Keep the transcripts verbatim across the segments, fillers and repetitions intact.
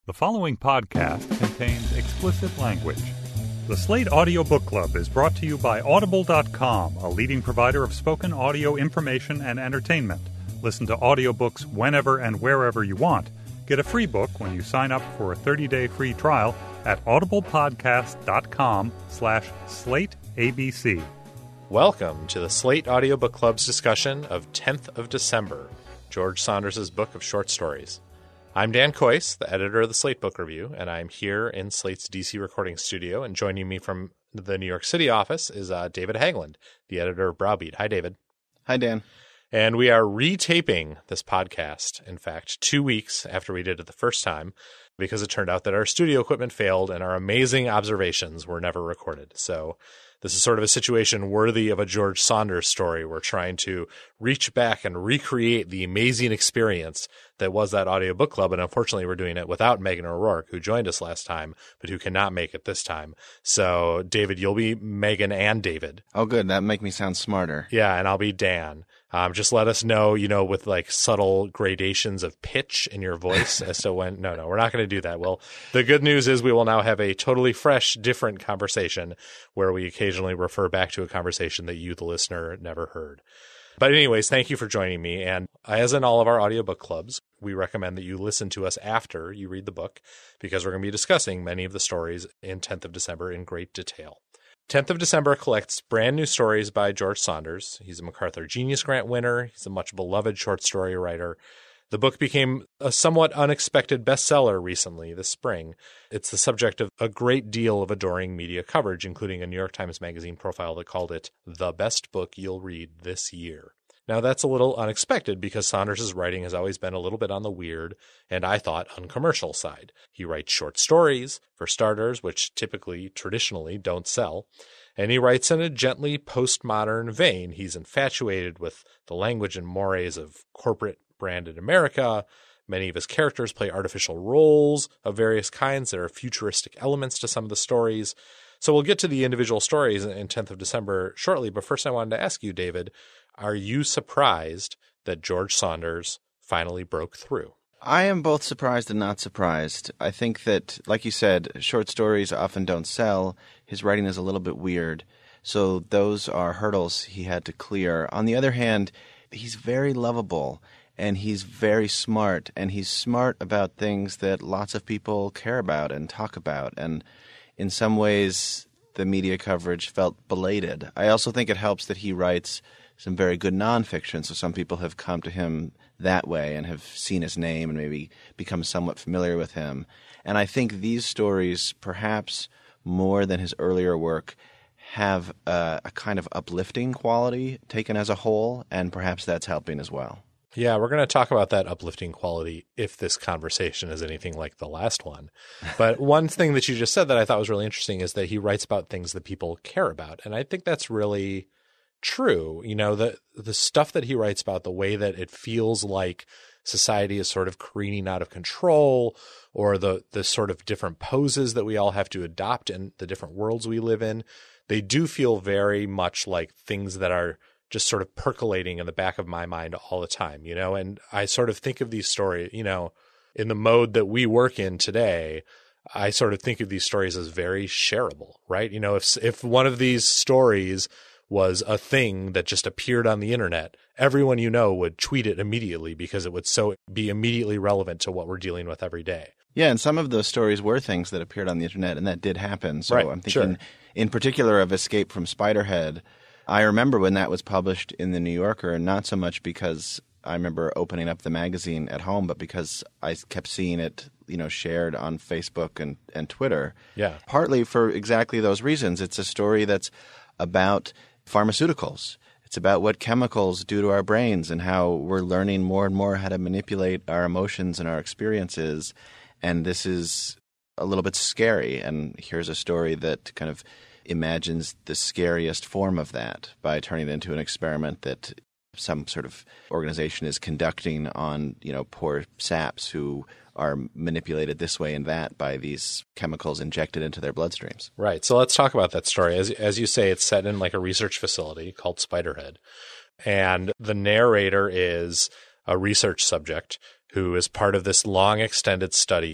The following podcast contains explicit language. The Slate Audio Book Club is brought to you by Audible dot com, a leading provider of spoken audio information and entertainment. Listen to audiobooks whenever and wherever you want. Get a free book when you sign up for a thirty-day free trial at audiblepodcast.com slash slateabc. Welcome to the Slate Audio Book Club's discussion of tenth of December, George Saunders' book of short stories. I'm Dan Kois, the editor of the Slate Book Review, and I'm here in Slate's D C recording studio. And joining me from the New York City office is uh, David Haglund, the editor of Browbeat. Hi, David. Hi, Dan. And we are retaping this podcast, in fact, two weeks after we did it the first time, because it turned out that our studio equipment failed and our amazing observations were never recorded. So this is sort of a situation worthy of a George Saunders story. We're trying to reach back and recreate the amazing experience that was that audio book club. And unfortunately, we're doing it without Megan O'Rourke, who joined us last time, but who cannot make it this time. So, David, you'll be Megan and David. Oh, good. That make me sound smarter. Yeah, and I'll be Dan. Um, just let us know, you know, with like subtle gradations of pitch in your voice as to when. No, no, we're not going to do that. Well, the good news is we will now have a totally fresh, different conversation where we occasionally refer back to a conversation that you, the listener, never heard. But anyways, thank you for joining me. And as in all of our audiobook clubs, we recommend that you listen to us after you read the book, because we're going to be discussing many of the stories in tenth of December in great detail. tenth of December collects brand new stories by George Saunders. He's a MacArthur Genius Grant winner. He's a much beloved short story writer. The book became a somewhat unexpected bestseller recently this spring. It's the subject of a great deal of adoring media coverage, including a New York Times Magazine profile that called it the best book you'll read this year. Now, that's a little unexpected because Saunders' writing has always been a little bit on the weird and, I thought, uncommercial side. He writes short stories, for starters, which typically, traditionally, don't sell. And he writes in a gently postmodern vein. He's infatuated with the language and mores of corporate branded America. Many of his characters play artificial roles of various kinds. There are futuristic elements to some of the stories. So we'll get to the individual stories in tenth of December shortly. But first I wanted to ask you, David, are you surprised that George Saunders finally broke through? I am both surprised and not surprised. I think that, like you said, short stories often don't sell. His writing is a little bit weird. So those are hurdles he had to clear. On the other hand, he's very lovable. And he's very smart, and he's smart about things that lots of people care about and talk about. And in some ways, the media coverage felt belated. I also think it helps that he writes some very good nonfiction, so some people have come to him that way and have seen his name and maybe become somewhat familiar with him. And I think these stories, perhaps more than his earlier work, have a, a kind of uplifting quality taken as a whole, and perhaps that's helping as well. Yeah, we're going to talk about that uplifting quality if this conversation is anything like the last one. But one thing that you just said that I thought was really interesting is that he writes about things that people care about. And I think that's really true. You know, the the stuff that he writes about, the way that it feels like society is sort of careening out of control, or the the sort of different poses that we all have to adopt in the different worlds we live in, they do feel very much like things that are just sort of percolating in the back of my mind all the time, you know? And I sort of think of these stories, you know, in the mode that we work in today, I sort of think of these stories as very shareable, right? You know, if if one of these stories was a thing that just appeared on the internet, everyone you know would tweet it immediately because it would so be immediately relevant to what we're dealing with every day. Yeah, and some of those stories were things that appeared on the internet, and that did happen. So right, I'm thinking sure. in particular of Escape from Spiderhead. I remember when that was published in the New Yorker, not so much because I remember opening up the magazine at home, but because I kept seeing it, you know, shared on Facebook and, and Twitter. Yeah. Partly for exactly those reasons. It's a story that's about pharmaceuticals. It's about what chemicals do to our brains and how we're learning more and more how to manipulate our emotions and our experiences. And this is a little bit scary. And here's a story that kind of imagines the scariest form of that by turning it into an experiment that some sort of organization is conducting on, you know, poor saps who are manipulated this way and that by these chemicals injected into their bloodstreams. Right. So let's talk about that story. As as you say, it's set in like a research facility called Spiderhead. And the narrator is a research subject who is part of this long extended study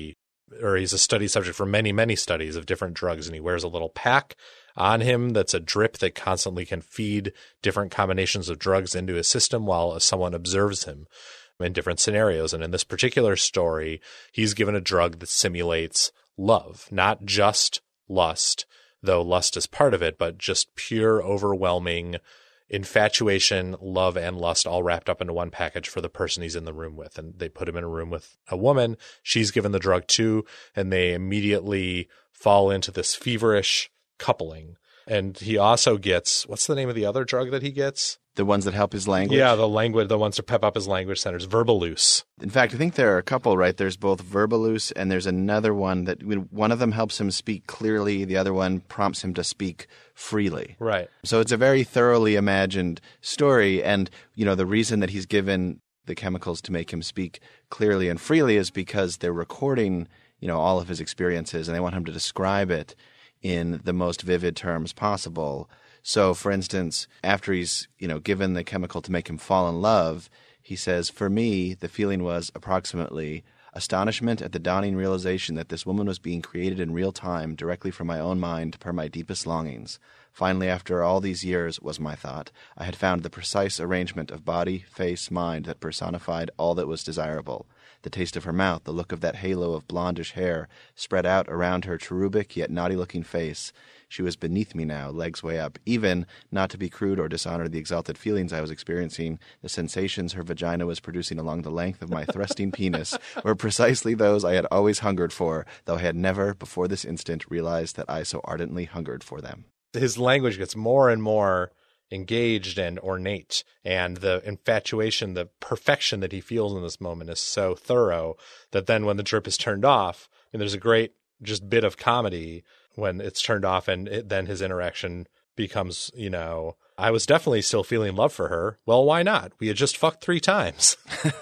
or he's a study subject for many, many studies of different drugs, and he wears a little pack on him that's a drip that constantly can feed different combinations of drugs into his system while someone observes him in different scenarios. And in this particular story, he's given a drug that simulates love, not just lust, though lust is part of it, but just pure, overwhelming infatuation, love, and lust all wrapped up into one package for the person he's in the room with. And they put him in a room with a woman. She's given the drug too, and they immediately fall into this feverish coupling. And he also gets, what's the name of the other drug that he gets? The ones that help his language? Yeah, the language, the ones to pep up his language centers, Verbaluse. In fact, I think there are a couple, right? There's both Verbaluse and there's another one that one of them helps him speak clearly. The other one prompts him to speak freely. Right. So it's a very thoroughly imagined story. And, you know, the reason that he's given the chemicals to make him speak clearly and freely is because they're recording, you know, all of his experiences and they want him to describe it in the most vivid terms possible. So, for instance, after he's, you know, given the chemical to make him fall in love, he says, "For me, the feeling was approximately astonishment at the dawning realization that this woman was being created in real time directly from my own mind per my deepest longings. Finally, after all these years, was my thought, I had found the precise arrangement of body, face, mind that personified all that was desirable. The taste of her mouth, the look of that halo of blondish hair spread out around her cherubic yet naughty-looking face. She was beneath me now, legs way up. Even, not to be crude or dishonor the exalted feelings I was experiencing, the sensations her vagina was producing along the length of my thrusting penis were precisely those I had always hungered for, though I had never, before this instant, realized that I so ardently hungered for them." His language gets more and more engaged and ornate, and the infatuation, the perfection that he feels in this moment is so thorough that then when the drip is turned off, and there's a great just bit of comedy when it's turned off, and it, then his interaction becomes, you know, I was definitely still feeling love for her. Well, why not? We had just fucked three times.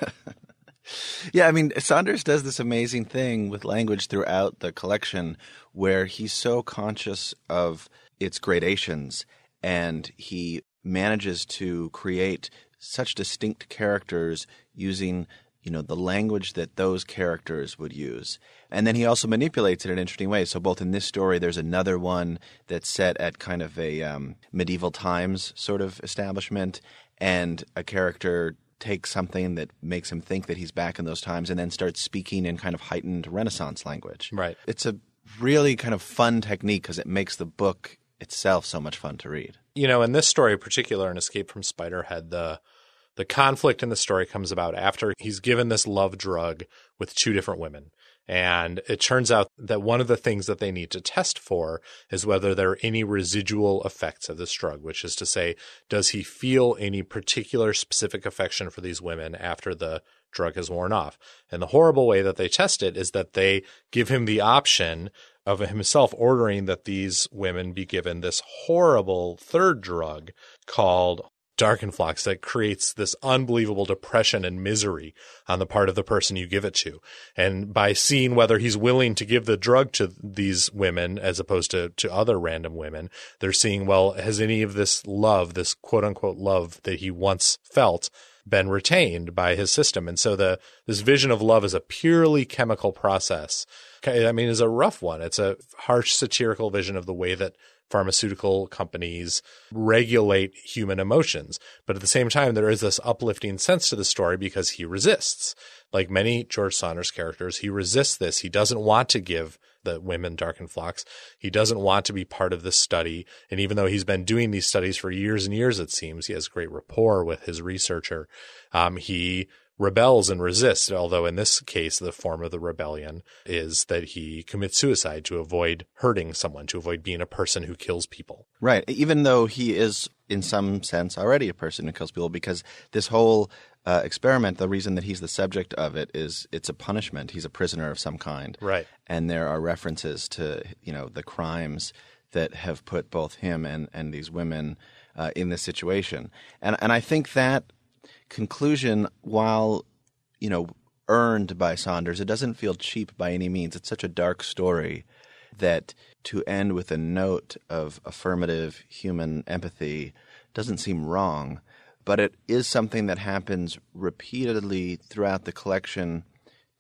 Yeah, I mean, Saunders does this amazing thing with language throughout the collection where he's so conscious of its gradations and he manages to create such distinct characters using, you know, the language that those characters would use. And then he also manipulates it in interesting ways. So both in this story, there's another one that's set at kind of a um, medieval times sort of establishment, and a character takes something that makes him think that he's back in those times and then starts speaking in kind of heightened Renaissance language. Right. It's a really kind of fun technique because it makes the book itself so much fun to read. You know, in this story in particular, in Escape from Spiderhead, the the conflict in the story comes about after he's given this love drug with two different women. And it turns out that one of the things that they need to test for is whether there are any residual effects of this drug, which is to say, does he feel any particular specific affection for these women after the drug has worn off? And the horrible way that they test it is that they give him the option of himself ordering that these women be given this horrible third drug called Darkenfloxx that creates this unbelievable depression and misery on the part of the person you give it to. And by seeing whether he's willing to give the drug to these women as opposed to, to other random women, they're seeing, well, has any of this love, this quote unquote love that he once felt, been retained by his system? And so the this vision of love as a purely chemical process, I mean, is a rough one. It's a harsh satirical vision of the way that pharmaceutical companies regulate human emotions. But at the same time, there is this uplifting sense to the story because he resists. Like many George Saunders characters, he resists this. He doesn't want to give the women Darkenfloxx. He doesn't want to be part of this study. And even though he's been doing these studies for years and years, it seems, he has great rapport with his researcher. Um, he rebels and resists, although in this case, the form of the rebellion is that he commits suicide to avoid hurting someone, to avoid being a person who kills people. Right. Even though he is, in some sense, already a person who kills people, because this whole uh, experiment, the reason that he's the subject of it is it's a punishment. He's a prisoner of some kind. Right. And there are references to, you know, the crimes that have put both him and, and these women uh, in this situation. And and I think that conclusion, while, you know, earned by Saunders, it doesn't feel cheap by any means. It's such a dark story that to end with a note of affirmative human empathy doesn't seem wrong. But it is something that happens repeatedly throughout the collection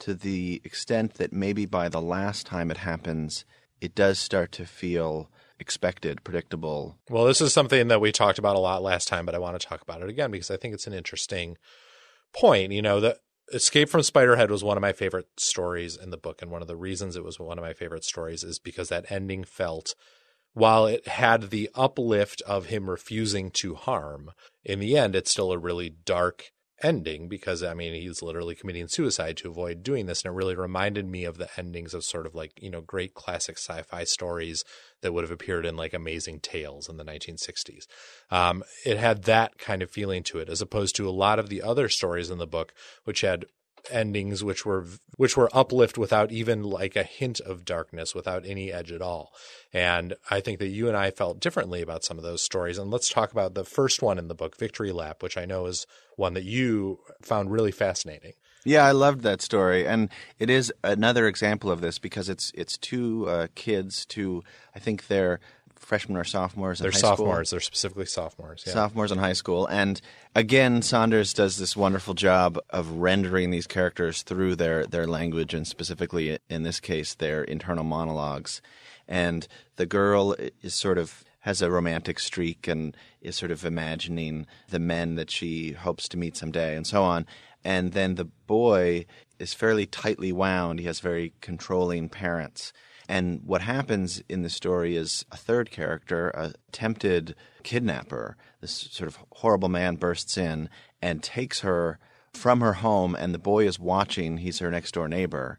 to the extent that maybe by the last time it happens, it does start to feel expected, predictable. Well, this is something that we talked about a lot last time, but I want to talk about it again because I think it's an interesting point. You know, the Escape from Spiderhead was one of my favorite stories in the book, and one of the reasons it was one of my favorite stories is because that ending felt, while it had the uplift of him refusing to harm, in the end, it's still a really dark ending because, I mean, he's literally committing suicide to avoid doing this. And it really reminded me of the endings of sort of like, you know, great classic sci-fi stories that would have appeared in like Amazing Tales in the nineteen sixties. Um, it had that kind of feeling to it, as opposed to a lot of the other stories in the book, which had endings which were which were uplift without even like a hint of darkness, without any edge at all. And I think that you and I felt differently about some of those stories. And let's talk about the first one in the book, Victory Lap, which I know is one that you found really fascinating. Yeah, I loved that story, and it is another example of this because it's it's two uh, kids, two I think they're freshmen or sophomores in They're high school. sophomores. They're specifically sophomores. Yeah. Sophomores in high school. And again, Saunders does this wonderful job of rendering these characters through their, their language, and specifically in this case, their internal monologues. And the girl is sort of has a romantic streak and is sort of imagining the men that she hopes to meet someday and so on. And then the boy is fairly tightly wound. He has very controlling parents. And what happens in the story is a third character, a tempted kidnapper, this sort of horrible man bursts in and takes her from her home, and the boy is watching. He's her next-door neighbor,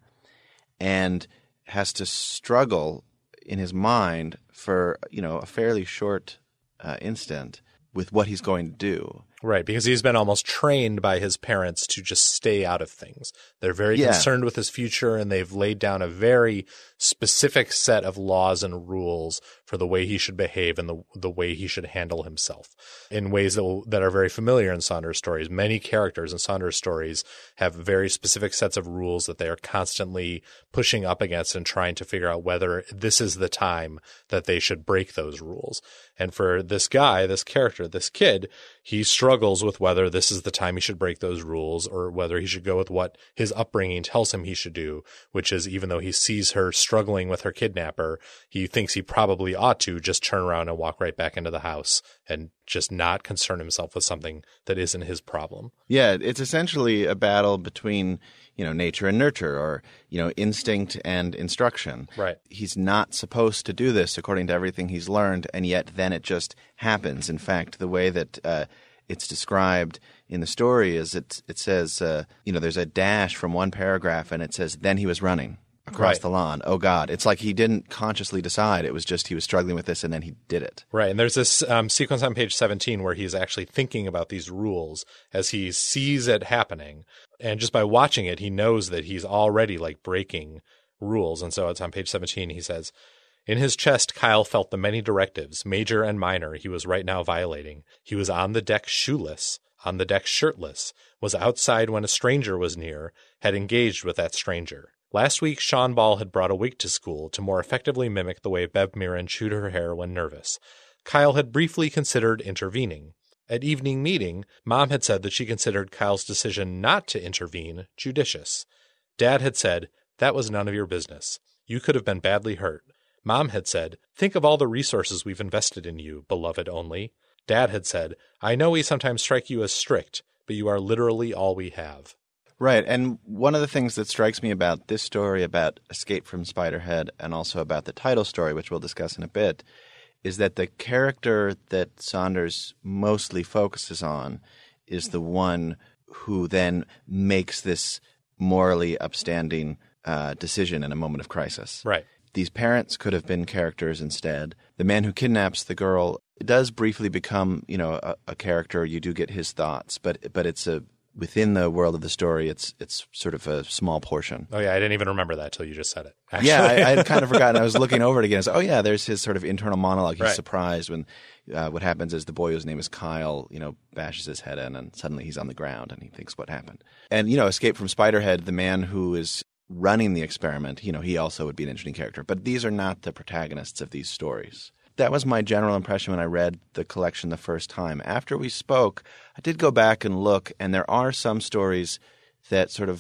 and has to struggle in his mind for, you know, a fairly short uh, instant with what he's going to do. Right, because he's been almost trained by his parents to just stay out of things. They're very Yeah. concerned with his future, and they've laid down a very specific set of laws and rules for the way he should behave and the the way he should handle himself in ways that will, that are very familiar in Saunders stories. Many characters in Saunders stories have very specific sets of rules that they are constantly pushing up against and trying to figure out whether this is the time that they should break those rules. And for this guy, this character, this kid, he struggles with whether this is the time he should break those rules or whether he should go with what his upbringing tells him he should do, which is, even though he sees her struggling with her kidnapper, he thinks he probably ought to just turn around and walk right back into the house and just not concern himself with something that isn't his problem. Yeah, it's essentially a battle between, you know, nature and nurture, or, you know, instinct and instruction. Right. He's not supposed to do this according to everything he's learned, and yet then it just happens. In fact, the way that uh, it's described in the story is it, it says, uh, you know, there's a dash from one paragraph, and it says, then he was running across Right. the lawn. Oh, God. It's like he didn't consciously decide. It was just he was struggling with this, and then he did it. Right. And there's this um, sequence on page seventeen where he's actually thinking about these rules as he sees it happening. And just by watching it, he knows that he's already like breaking rules. And so it's on page seventeen. He says, in his chest, Kyle felt the many directives, major and minor, he was right now violating. He was on the deck shoeless, on the deck shirtless, was outside when a stranger was near, had engaged with that stranger. Last week, Sean Ball had brought a wig to school to more effectively mimic the way Bev Mirren chewed her hair when nervous. Kyle had briefly considered intervening. At evening meeting, Mom had said that she considered Kyle's decision not to intervene judicious. Dad had said, that was none of your business. You could have been badly hurt. Mom had said, think of all the resources we've invested in you, beloved only. Dad had said, I know we sometimes strike you as strict, but you are literally all we have. Right. And one of the things that strikes me about this story, about Escape from Spiderhead, and also about the title story, which we'll discuss in a bit, is that the character that Saunders mostly focuses on is the one who then makes this morally upstanding uh, decision in a moment of crisis. Right. These parents could have been characters instead. The man who kidnaps the girl does briefly become, you know, a, a character. You do get his thoughts, but but it's a within the world of the story, it's it's sort of a small portion. Oh, yeah, I didn't even remember that till you just said it. Actually. Yeah, I, I had kind of forgotten. I was looking over it again. I was, oh, yeah, there's his sort of internal monologue. He's Right. surprised when uh, what happens is the boy whose name is Kyle, you know, bashes his head in, and suddenly he's on the ground, and he thinks what happened. And, you know, Escape from Spiderhead, the man who is running the experiment, you know, he also would be an interesting character. But these are not the protagonists of these stories. That was my general impression when I read the collection the first time. After we spoke, I did go back and look, and there are some stories that sort of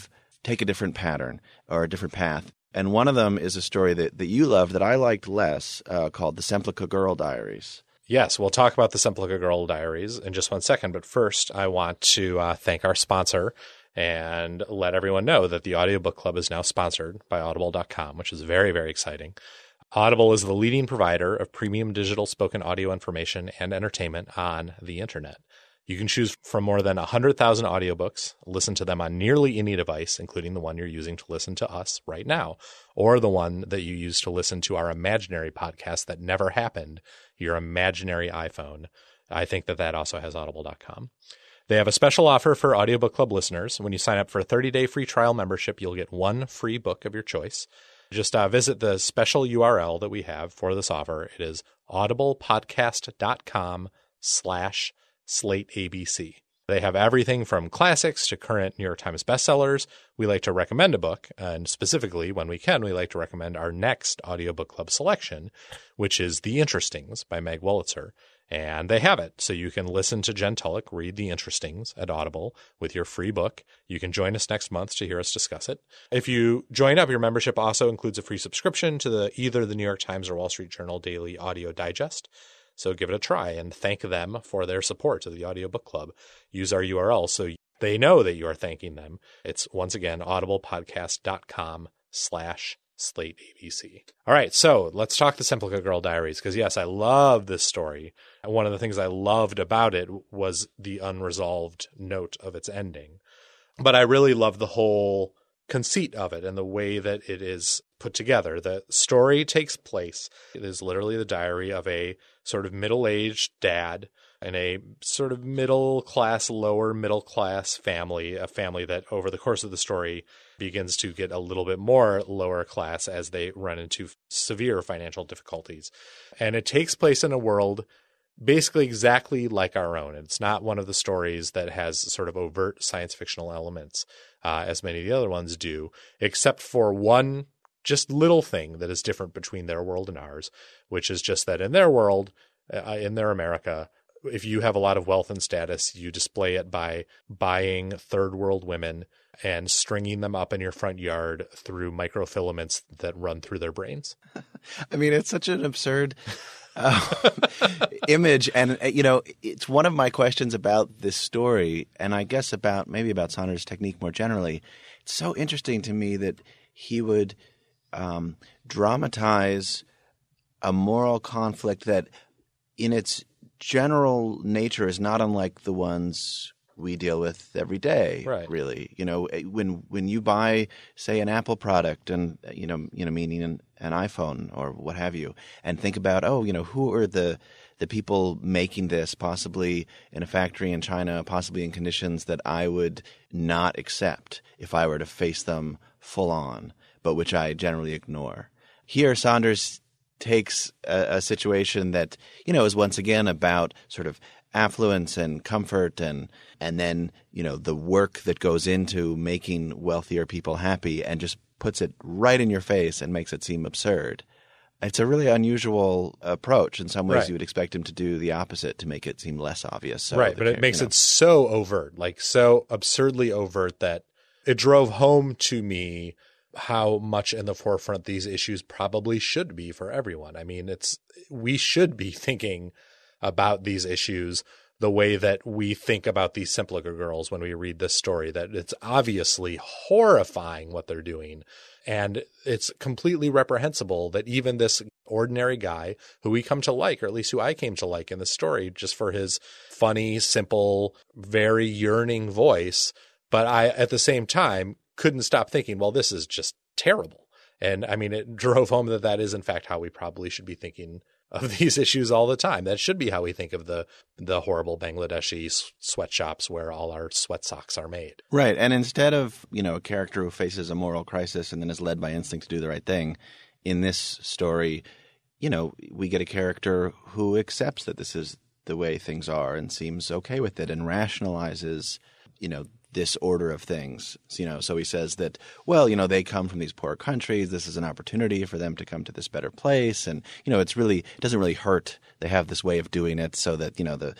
take a different pattern or a different path. And one of them is a story that, that you loved that I liked less uh, called The Semplica Girl Diaries. Yes, we'll talk about the Semplica Girl Diaries in just one second. But first, I want to uh, thank our sponsor and let everyone know that the Audiobook Club is now sponsored by Audible dot com, which is very, very exciting. Audible is the leading provider of premium digital spoken audio information and entertainment on the internet. You can choose from more than one hundred thousand audiobooks, listen to them on nearly any device, including the one you're using to listen to us right now, or the one that you use to listen to our imaginary podcast that never happened, your imaginary iPhone. I think that that also has Audible dot com. They have a special offer for Audiobook Club listeners. When you sign up for a thirty-day free trial membership, you'll get one free book of your choice. Just uh, visit the special U R L that we have for this offer. It is audiblepodcast.com slash Slate A B C. They have everything from classics to current New York Times bestsellers. We like to recommend a book, and specifically, when we can, we like to recommend our next Audiobook Club selection, which is The Interstings by Meg Wolitzer. And they have it, so you can listen to Jen Tulloch read The Interstings at Audible with your free book. You can join us next month to hear us discuss it. If you join up, your membership also includes a free subscription to the either the New York Times or Wall Street Journal Daily Audio Digest. So give it a try and thank them for their support of the Audiobook Club. Use our U R L so they know that you are thanking them. It's, once again, audiblepodcast.com slash Slate A B C. All right, so let's talk the Semplica Girl Diaries, because, yes, I love this story. And one of the things I loved about it was the unresolved note of its ending. But I really love the whole conceit of it and the way that it is put together. The story takes place. It is literally the diary of a sort of middle-aged dad in a sort of middle-class, lower middle-class family, a family that over the course of the story begins to get a little bit more lower class as they run into severe financial difficulties. And it takes place in a world basically exactly like our own. It's not one of the stories that has sort of overt science fictional elements, uh, as many of the other ones do, except for one just little thing that is different between their world and ours, which is just that in their world, uh, in their America, if you have a lot of wealth and status, you display it by buying third world women and stringing them up in your front yard through microfilaments that run through their brains. I mean, it's such an absurd uh, image. And, you know, it's one of my questions about this story, and I guess about maybe about Saunders' technique more generally. It's so interesting to me that he would um, dramatize a moral conflict that in its general nature is not unlike the ones we deal with every day, right. Really. You know, when when you buy, say, an Apple product and, you know, you know, meaning an, an iPhone or what have you, and think about, oh, you know, who are the the people making this, possibly in a factory in China, possibly in conditions that I would not accept if I were to face them full on, but which I generally ignore. Here, Saunders takes a, a situation that, you know, is once again about sort of affluence and comfort and and then, you know, the work that goes into making wealthier people happy, and just puts it right in your face and makes it seem absurd. It's a really unusual approach. In some ways, right. You would expect him to do the opposite to make it seem less obvious. So right, but it makes you know. it so overt, like so absurdly overt that it drove home to me how much in the forefront these issues probably should be for everyone. I mean, it's we should be thinking about these issues the way that we think about these Semplica girls when we read this story, that it's obviously horrifying what they're doing. And it's completely reprehensible that even this ordinary guy who we come to like, or at least who I came to like in the story, just for his funny, simple, very yearning voice, but I, at the same time, couldn't stop thinking, well, this is just terrible. And I mean, it drove home that that is, in fact, how we probably should be thinking of these issues all the time. That should be how we think of the the horrible Bangladeshi sweatshops where all our sweat socks are made. Right. And instead of, you know, a character who faces a moral crisis and then is led by instinct to do the right thing, in this story, you know, we get a character who accepts that this is the way things are and seems okay with it and rationalizes, you know, this order of things. You know, so he says that, well, you know, they come from these poor countries. This is an opportunity for them to come to this better place. And, you know, it's really, it doesn't really hurt. They have this way of doing it so that, you know, the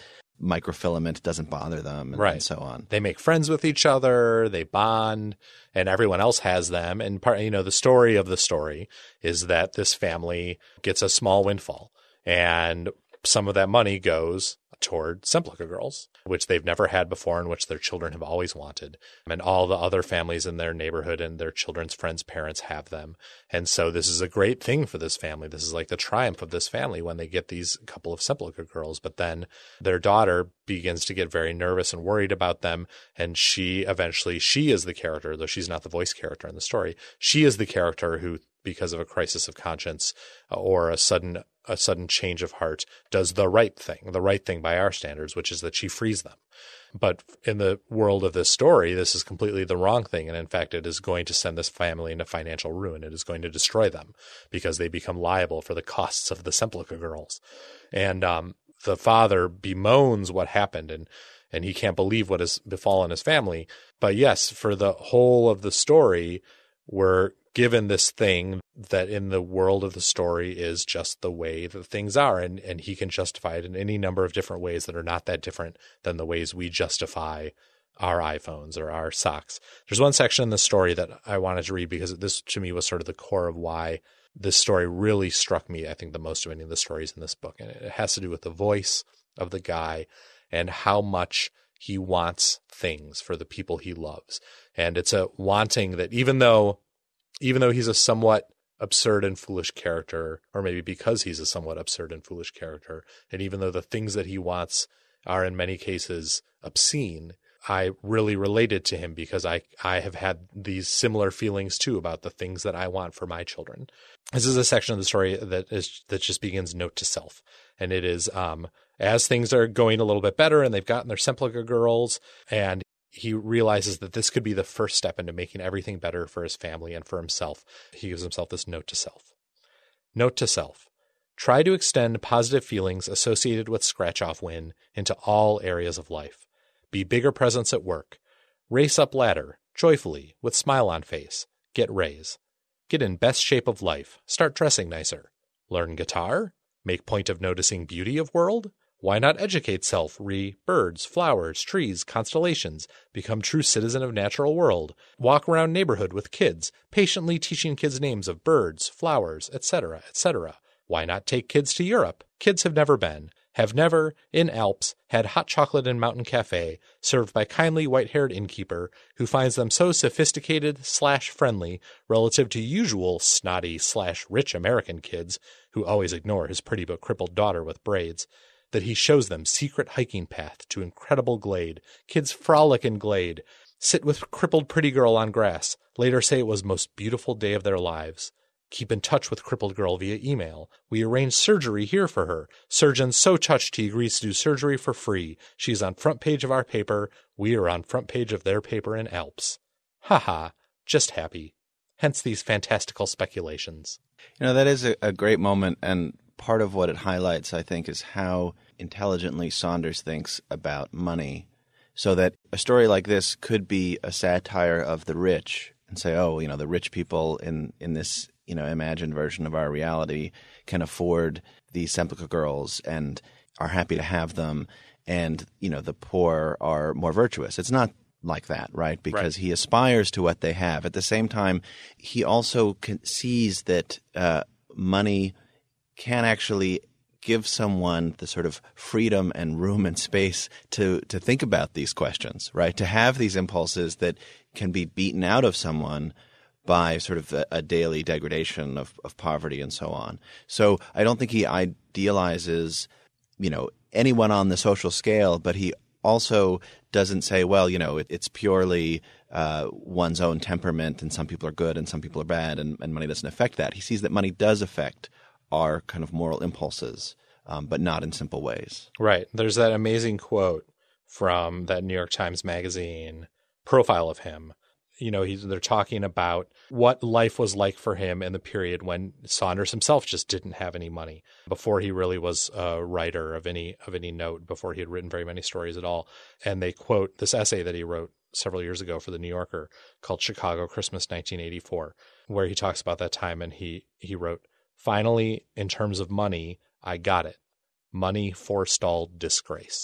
microfilament doesn't bother them and, right. and so on. They make friends with each other, they bond, and everyone else has them. And part, you know, the story of the story is that this family gets a small windfall, and some of that money goes toward Semplica Girls, which they've never had before and which their children have always wanted. And all the other families in their neighborhood and their children's friends' parents have them. And so this is a great thing for this family. This is like the triumph of this family when they get these couple of Semplica Girls. But then their daughter begins to get very nervous and worried about them. And she eventually, she is the character, though she's not the voice character in the story. She is the character who, because of a crisis of conscience or a sudden a sudden change of heart, does the right thing, the right thing by our standards, which is that she frees them. But in the world of this story, this is completely the wrong thing. And in fact, it is going to send this family into financial ruin. It is going to destroy them because they become liable for the costs of the Semplica Girls. And um, the father bemoans what happened, and and he can't believe what has befallen his family. But yes, for the whole of the story, we're given this thing that in the world of the story is just the way that things are. And, and he can justify it in any number of different ways that are not that different than the ways we justify our iPhones or our socks. There's one section in the story that I wanted to read because this to me was sort of the core of why this story really struck me, I think, the most of any of the stories in this book. And it has to do with the voice of the guy and how much he wants things for the people he loves. And it's a wanting that even though Even though he's a somewhat absurd and foolish character, or maybe because he's a somewhat absurd and foolish character, and even though the things that he wants are in many cases obscene, I really related to him because I, I have had these similar feelings too about the things that I want for my children. This is a section of the story that is that just begins note to self. And it is um, as things are going a little bit better and they've gotten their Semplica Girls, and he realizes that this could be the first step into making everything better for his family and for himself. He gives himself this note to self. Note to self. Try to extend positive feelings associated with scratch-off win into all areas of life. Be bigger presence at work. Race up ladder, joyfully, with smile on face. Get raise. Get in best shape of life. Start dressing nicer. Learn guitar. Make point of noticing beauty of world. Why not educate self re birds, flowers, trees, constellations, become true citizen of natural world, walk around neighborhood with kids, patiently teaching kids names of birds, flowers, et cetera, et cetera. Why not take kids to Europe? Kids have never been, have never, in Alps, had hot chocolate in Mountain Cafe, served by kindly white-haired innkeeper, who finds them so sophisticated slash friendly relative to usual snotty slash rich American kids, who always ignore his pretty but crippled daughter with braids, that he shows them secret hiking path to incredible glade. Kids frolic in glade, sit with crippled pretty girl on grass, later say it was most beautiful day of their lives. Keep in touch with crippled girl via email. We arrange surgery here for her. Surgeon so touched he agrees to do surgery for free. She's on front page of our paper. We are on front page of their paper in Alps. Ha ha, just happy. Hence these fantastical speculations. You know, that is a, a great moment, and part of what it highlights, I think, is how intelligently Saunders thinks about money, so that a story like this could be a satire of the rich and say, oh, you know, the rich people in, in this, you know, imagined version of our reality can afford these Semplica Girls and are happy to have them, and, you know, the poor are more virtuous. It's not like that, right? Because right. He aspires to what they have. At the same time, he also can, sees that uh, money can actually give someone the sort of freedom and room and space to to think about these questions, right? To have these impulses that can be beaten out of someone by sort of a, a daily degradation of, of poverty and so on. So I don't think he idealizes, you know, anyone on the social scale, but he also doesn't say, well, you know, it, it's purely uh, one's own temperament and some people are good and some people are bad and, and money doesn't affect that. He sees that money does affect our kind of moral impulses, um, but not in simple ways. Right. There's that amazing quote from that New York Times Magazine profile of him. You know, he's, they're talking about what life was like for him in the period when Saunders himself just didn't have any money, before he really was a writer of any of any note, before he had written very many stories at all. And they quote this essay that he wrote several years ago for The New Yorker called Chicago Christmas nineteen eighty-four, where he talks about that time, and he he wrote, "Finally, in terms of money, I got it. Money forestalled disgrace."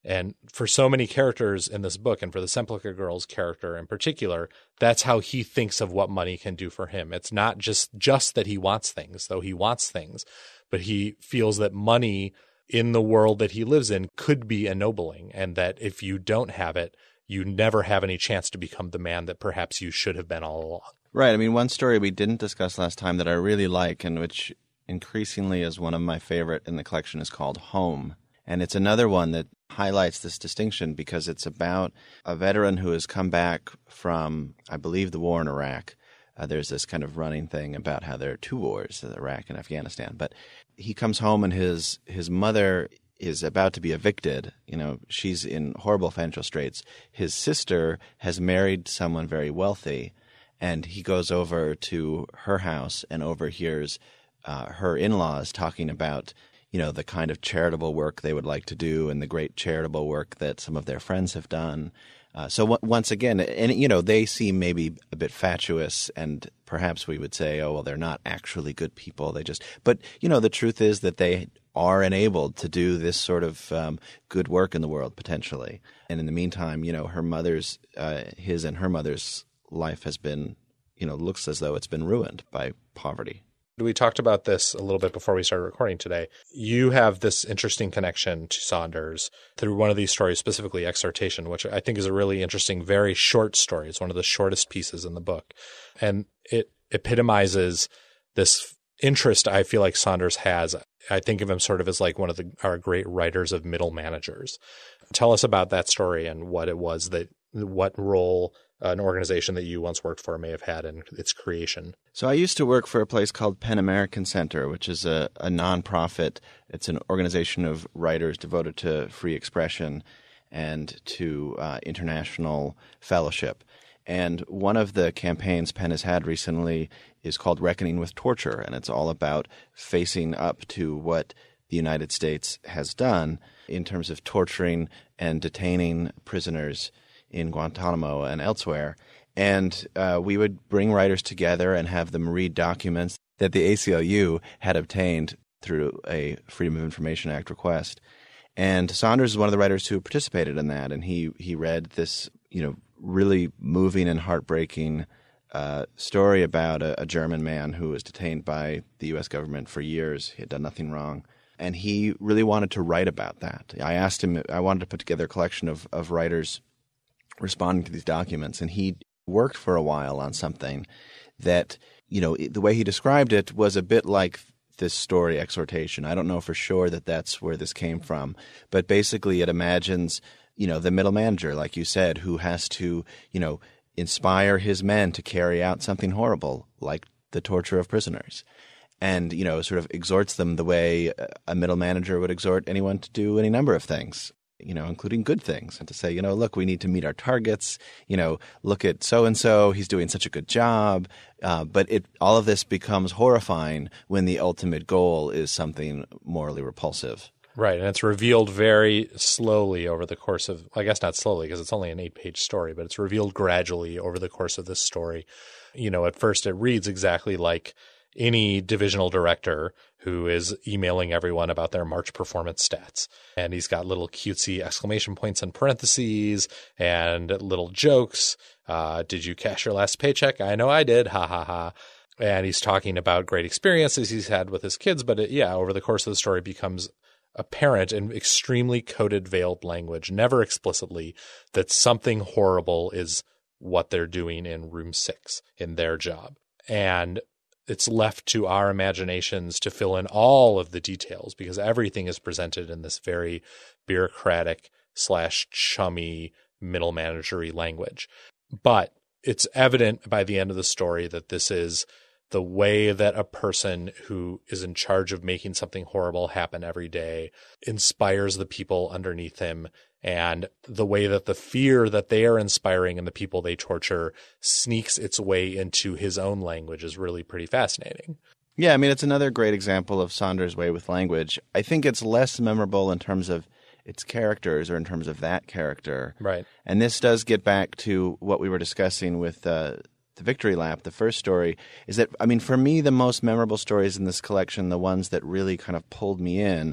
And for so many characters in this book, and for the Semplica Girls character in particular, that's how he thinks of what money can do for him. It's not just, just that he wants things, though he wants things, but he feels that money in the world that he lives in could be ennobling, and that if you don't have it, you never have any chance to become the man that perhaps you should have been all along. Right. I mean, one story we didn't discuss last time that I really like, and which increasingly is one of my favorite in the collection, is called Home. And it's another one that highlights this distinction because it's about a veteran who has come back from, I believe, the war in Iraq. Uh, there's this kind of running thing about how there are two wars, Iraq and Afghanistan. But he comes home and his his mother is about to be evicted. You know, she's in horrible financial straits. His sister has married someone very wealthy, and he goes over to her house and overhears uh, her in-laws talking about, you know, the kind of charitable work they would like to do and the great charitable work that some of their friends have done. Uh, so w- once again, and you know, they seem maybe a bit fatuous, and perhaps we would say, oh, well, they're not actually good people. They just – but, you know, the truth is that they are enabled to do this sort of um, good work in the world potentially. And in the meantime, you know, her mother's uh, – his and her mother's life has been – you know, looks as though it's been ruined by poverty. We talked about this a little bit before we started recording today. You have this interesting connection to Saunders through one of these stories, specifically Exhortation, which I think is a really interesting, very short story. It's one of the shortest pieces in the book. And it epitomizes this interest I feel like Saunders has. I think of him sort of as like one of the, our great writers of middle managers. Tell us about that story and what it was that, what role an organization that you once worked for may have had in its creation. So I used to work for a place called PEN American Center, which is a, a nonprofit. It's an organization of writers devoted to free expression and to uh, international fellowship. And one of the campaigns PEN has had recently is called Reckoning with Torture, and it's all about facing up to what the United States has done in terms of torturing and detaining prisoners in Guantanamo and elsewhere. And uh, we would bring writers together and have them read documents that the A C L U had obtained through a Freedom of Information Act request. And Saunders is one of the writers who participated in that, and he he read this, you know, really moving and heartbreaking uh, story about a, a German man who was detained by the U S government for years. He had done nothing wrong. And he really wanted to write about that. I asked him, I wanted to put together a collection of, of writers responding to these documents, and he worked for a while on something that, you know, the way he described it was a bit like this story, Exhortation. I don't know for sure that that's where this came from, but basically it imagines, you know, the middle manager, like you said, who has to, you know, inspire his men to carry out something horrible, like the torture of prisoners, and, you know, sort of exhorts them the way a middle manager would exhort anyone to do any number of things, you know, including good things, and to say, you know, look, we need to meet our targets, you know, look at so-and-so, he's doing such a good job. Uh, but it all of this becomes horrifying when the ultimate goal is something morally repulsive. Right, and it's revealed very slowly over the course of, I guess not slowly because it's only an eight-page story, but it's revealed gradually over the course of this story. You know, at first it reads exactly like any divisional director who is emailing everyone about their March performance stats. And he's got little cutesy exclamation points in parentheses and little jokes. Uh, did you cash your last paycheck? I know I did. Ha, ha, ha. And he's talking about great experiences he's had with his kids. But it, yeah, over the course of the story, it becomes apparent in extremely coded, veiled language, never explicitly, that something horrible is what they're doing in room six in their job. And it's left to our imaginations to fill in all of the details because everything is presented in this very bureaucratic slash chummy middle managery language. But it's evident by the end of the story that this is the way that a person who is in charge of making something horrible happen every day inspires the people underneath him, and the way that the fear that they are inspiring and the people they torture sneaks its way into his own language is really pretty fascinating. Yeah, I mean, it's another great example of Saunders' way with language. I think it's less memorable in terms of its characters or in terms of that character. Right. And this does get back to what we were discussing with uh, the Victory Lap, the first story, is that, I mean, for me, the most memorable stories in this collection, the ones that really kind of pulled me in,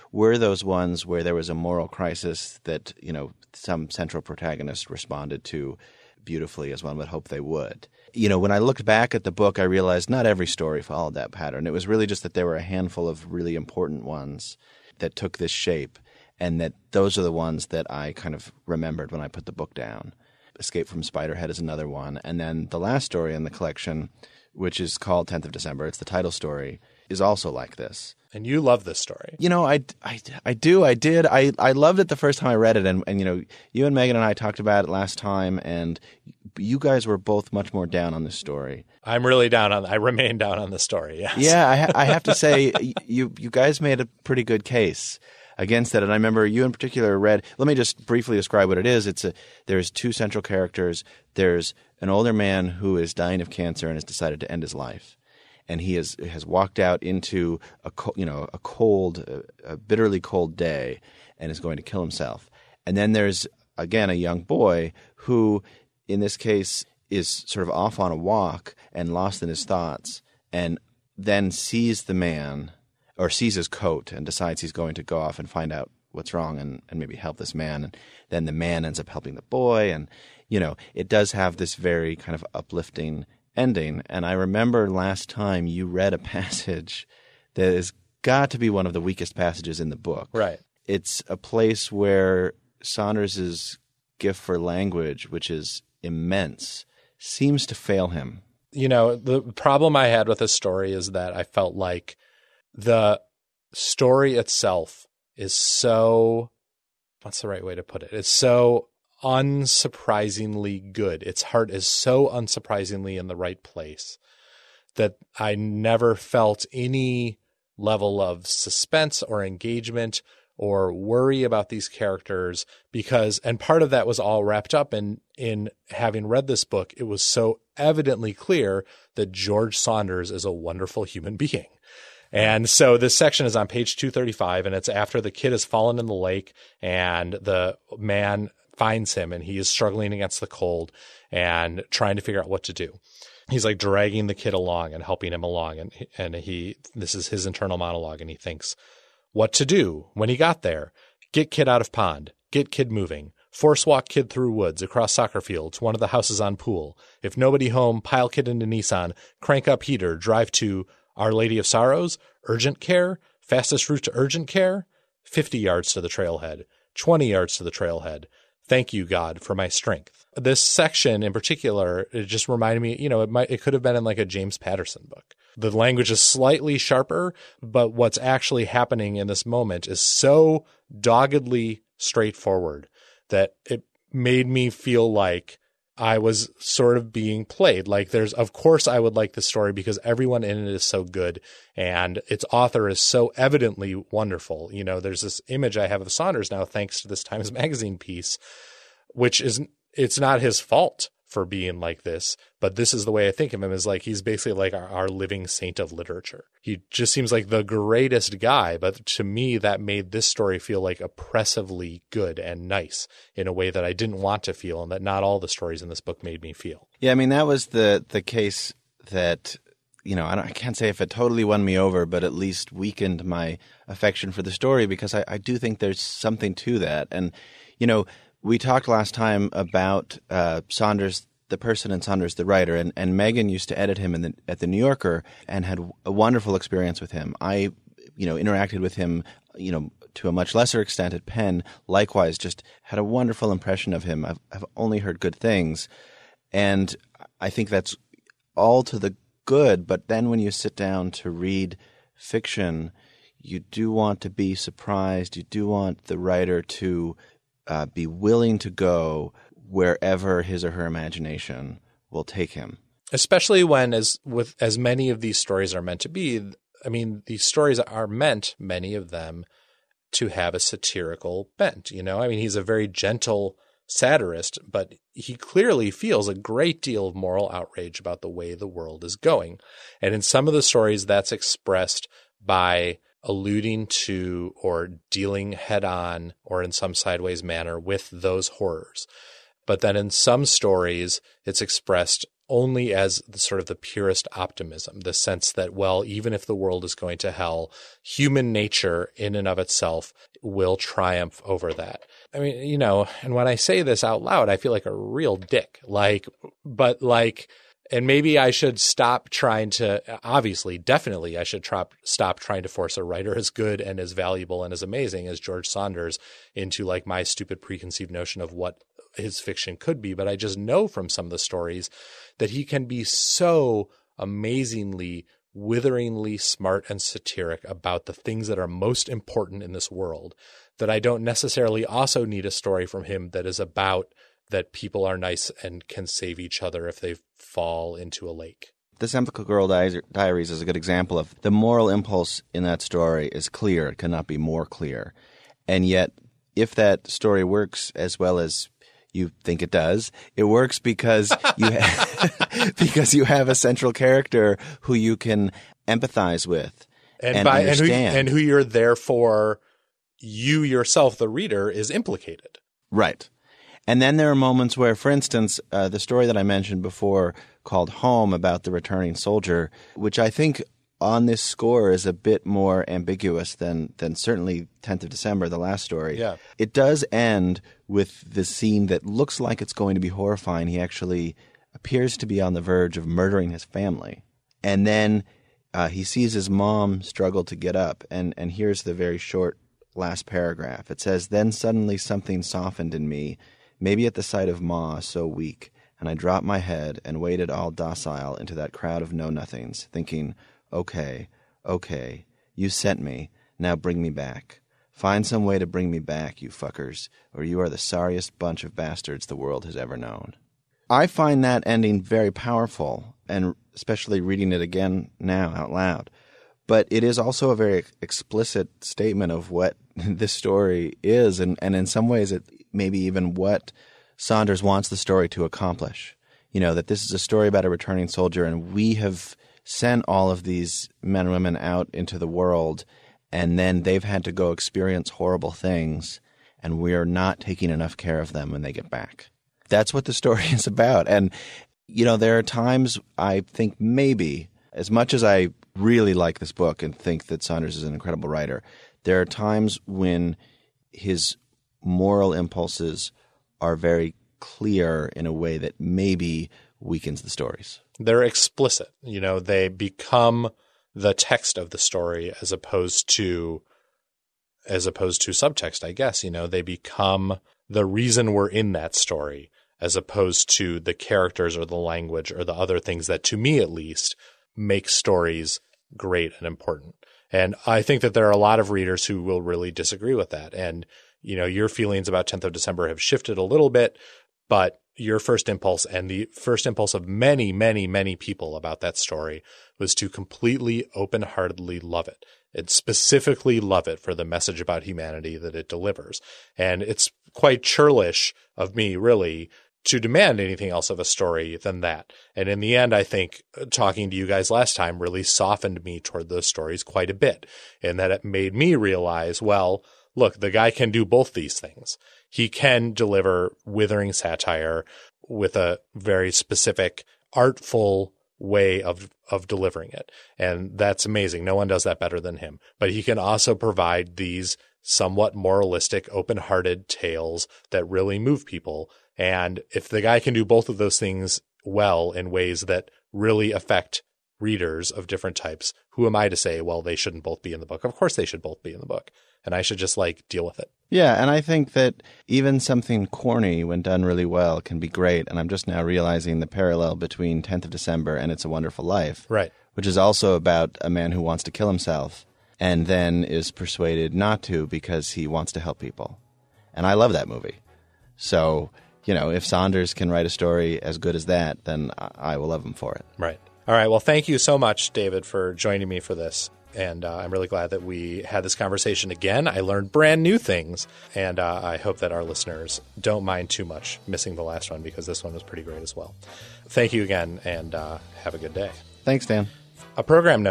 were those ones where there was a moral crisis that, you know, some central protagonist responded to beautifully, as one would hope they would. You know, when I looked back at the book, I realized not every story followed that pattern. It was really just that there were a handful of really important ones that took this shape, and that those are the ones that I kind of remembered when I put the book down. Escape from Spiderhead is another one. And then the last story in the collection, which is called tenth of December, it's the title story, is also like this. And you love this story. You know, I, I, I do. I did. I, I loved it the first time I read it. And, and, you know, you and Megan and I talked about it last time, and you guys were both much more down on this story. I'm really down on – I remain down on the story, yes. Yeah, I, ha- I have to say you you guys made a pretty good case against it. And I remember you in particular read – let me just briefly describe what it is. It's a There's two central characters. There's an older man who is dying of cancer and has decided to end his life. And he has has walked out into a you know a cold, a bitterly cold day, and is going to kill himself. And then there's again a young boy who, in this case, is sort of off on a walk and lost in his thoughts, and then sees the man or sees his coat and decides he's going to go off and find out what's wrong and, and maybe help this man. And then the man ends up helping the boy, and you know it does have this very kind of uplifting ending. And I remember last time you read a passage that has got to be one of the weakest passages in the book. Right. It's a place where Saunders's gift for language, which is immense, seems to fail him. You know, the problem I had with this story is that I felt like the story itself is so – what's the right way to put it? It's so – unsurprisingly good. Its heart is so unsurprisingly in the right place that I never felt any level of suspense or engagement or worry about these characters because, and part of that was all wrapped up in, in having read this book, it was so evidently clear that George Saunders is a wonderful human being. And so this section is on page two thirty-five, and it's after the kid has fallen in the lake and the man finds him, and he is struggling against the cold and trying to figure out what to do. He's like dragging the kid along and helping him along. And, and he, this is his internal monologue. And he thinks what to do when he got there. Get kid out of pond, get kid moving, force walk kid through woods, across soccer fields, one of the houses on pool. If nobody home, pile kid into Nissan, crank up heater, drive to Our Lady of Sorrows, urgent care, fastest route to urgent care, fifty yards to the trailhead, twenty yards to the trailhead. Thank you, God, for my strength. This section in particular, it just reminded me, you know, it might, it could have been in like a James Patterson book. The language is slightly sharper, but what's actually happening in this moment is so doggedly straightforward that it made me feel like I was sort of being played. Like there's, of course I would like the story because everyone in it is so good and its author is so evidently wonderful. You know, there's this image I have of Saunders now, thanks to this Times Magazine piece, which is, it's not his fault for being like this, but this is the way I think of him, is like, he's basically like our, our living saint of literature. He just seems like the greatest guy, but to me, that made this story feel like oppressively good and nice in a way that I didn't want to feel, and that not all the stories in this book made me feel. Yeah, I mean, that was the, the case that, you know, I, don't, I can't say if it totally won me over, but at least weakened my affection for the story, because I, I do think there's something to that. And, you know, we talked last time about uh, Saunders, the person, and Saunders, the writer, and, and Megan used to edit him in the, at the New Yorker and had a wonderful experience with him. I, you know, interacted with him, you know, to a much lesser extent at Penn. Likewise, just had a wonderful impression of him. I've, I've only heard good things, and I think that's all to the good. But then when you sit down to read fiction, you do want to be surprised. You do want the writer to Uh, be willing to go wherever his or her imagination will take him. Especially when, as with as many of these stories are meant to be, I mean, these stories are meant, many of them, to have a satirical bent. You know, I mean, he's a very gentle satirist, but he clearly feels a great deal of moral outrage about the way the world is going. And in some of the stories, that's expressed by alluding to or dealing head on or in some sideways manner with those horrors. But then in some stories, it's expressed only as the sort of the purest optimism, the sense that, well, even if the world is going to hell, human nature in and of itself will triumph over that. I mean, you know, and when I say this out loud, I feel like a real dick. Like, but like, and maybe I should stop trying to, obviously, definitely, I should try, stop trying to force a writer as good and as valuable and as amazing as George Saunders into like my stupid preconceived notion of what his fiction could be. But I just know from some of the stories that he can be so amazingly, witheringly smart and satiric about the things that are most important in this world that I don't necessarily also need a story from him that is about that people are nice and can save each other if they fall into a lake. The Simple Girl Di- Diaries is a good example of the moral impulse in that story is clear. It cannot be more clear. And yet, if that story works as well as you think it does, it works because you ha- because you have a central character who you can empathize with and, and by, understand. And who, and who you're therefore, you yourself, the reader, is implicated. Right. And then there are moments where, for instance, uh, the story that I mentioned before called Home about the returning soldier, which I think on this score is a bit more ambiguous than than certainly tenth of December, the last story. Yeah. It does end with the scene that looks like it's going to be horrifying. He actually appears to be on the verge of murdering his family. And then uh, he sees his mom struggle to get up. And, and here's the very short last paragraph. It says, "Then suddenly something softened in me, maybe at the sight of Ma so weak, and I dropped my head and waded all docile into that crowd of know-nothings, thinking, okay, okay, you sent me, now bring me back. Find some way to bring me back, you fuckers, or you are the sorriest bunch of bastards the world has ever known." I find that ending very powerful, and especially reading it again now out loud. But it is also a very explicit statement of what this story is, and, and in some ways it maybe even what Saunders wants the story to accomplish. You know, that this is a story about a returning soldier, and we have sent all of these men and women out into the world, and then they've had to go experience horrible things, and we are not taking enough care of them when they get back. That's what the story is about. And, you know, there are times I think maybe, as much as I really like this book and think that Saunders is an incredible writer, there are times when his moral impulses are very clear in a way that maybe weakens the stories. They're explicit. You know, they become the text of the story as opposed to as opposed to subtext, I guess. You know, they become the reason we're in that story as opposed to the characters or the language or the other things that, to me at least, make stories great and important. And I think that there are a lot of readers who will really disagree with that. And, you know, your feelings about tenth of December have shifted a little bit, but your first impulse and the first impulse of many, many, many people about that story was to completely open-heartedly love it. And specifically love it for the message about humanity that it delivers. And it's quite churlish of me, really, to demand anything else of a story than that. And in the end, I think talking to you guys last time really softened me toward those stories quite a bit, in that it made me realize, well, look, the guy can do both these things. He can deliver withering satire with a very specific, artful way of of delivering it. And that's amazing. No one does that better than him. But he can also provide these somewhat moralistic, open-hearted tales that really move people. And if the guy can do both of those things well in ways that really affect readers of different types, who am I to say, well, they shouldn't both be in the book? Of course they should both be in the book. And I should just like deal with it. Yeah, and I think that even something corny, when done really well, can be great. And I'm just now realizing the parallel between tenth of December and It's a Wonderful Life, right? Which is also about a man who wants to kill himself and then is persuaded not to because he wants to help people. And I love that movie. So, you know, if Saunders can write a story as good as that, then I will love him for it. Right. All right. Well, thank you so much, David, for joining me for this. And uh, I'm really glad that we had this conversation again. I learned brand new things, and uh, I hope that our listeners don't mind too much missing the last one, because this one was pretty great as well. Thank you again, and uh, have a good day. Thanks, Dan. A program note.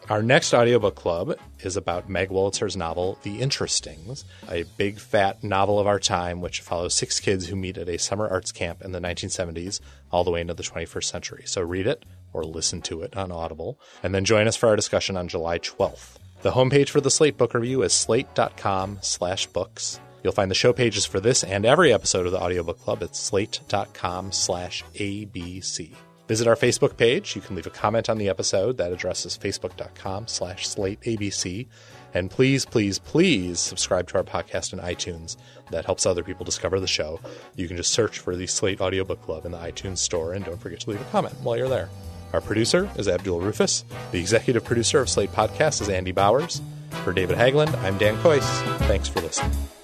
Our next audiobook club is about Meg Wolitzer's novel, The Interestings, a big, fat novel of our time which follows six kids who meet at a summer arts camp in the nineteen seventies all the way into the twenty-first century. So read it or listen to it on Audible, and then join us for our discussion on July twelfth. The homepage for the Slate Book Review is slate.com slash books. You'll find the show pages for this and every episode of the Audiobook Club at slate.com slash ABC. Visit our Facebook page. You can leave a comment on the episode. That address is facebook.com slash slateabc. And please, please, please subscribe to our podcast in iTunes. That helps other people discover the show. You can just search for the Slate Audiobook Club in the iTunes store, and don't forget to leave a comment while you're there. Our producer is Abdul Rufus. The executive producer of Slate Podcast is Andy Bowers. For David Haglund, I'm Dan Kois. Thanks for listening.